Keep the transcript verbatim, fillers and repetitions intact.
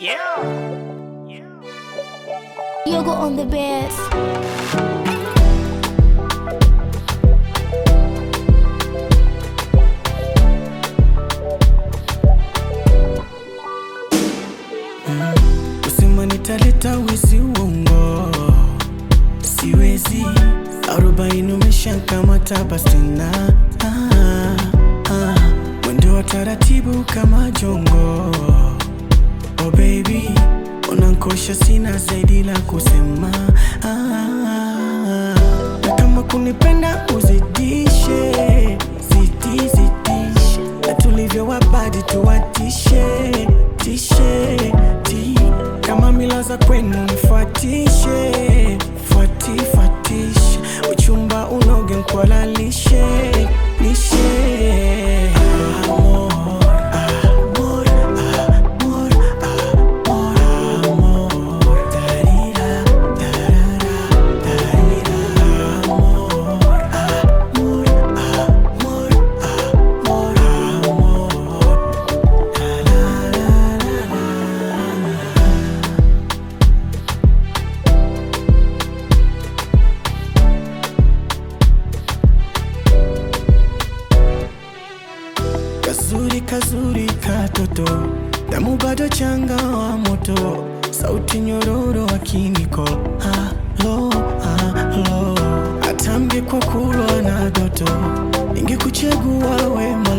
Yeah. Yeah. Yoga on the bed. Usema nitaleta wizi uongo, siwezi. Arobaini umeshakamata basi na ah, ah. Mwendo wa taratibu kama jongo. Oh baby, unankosha sina zaidi la kusema ah, na kama kunipenda uzidishe, zidi zidishe, na tulivyo wabadi tuwatishe, tishe, ti. Kama mila za kwenu nifuatishe, fuati fuatishe, uchumba unoge nkwalalishe, lishe. Kazuri kazuri katoto, damu bado changa wa moto, sauti nyororo akiniko halo halo, atambie kwa kulwa na doto, ingekuchagua wema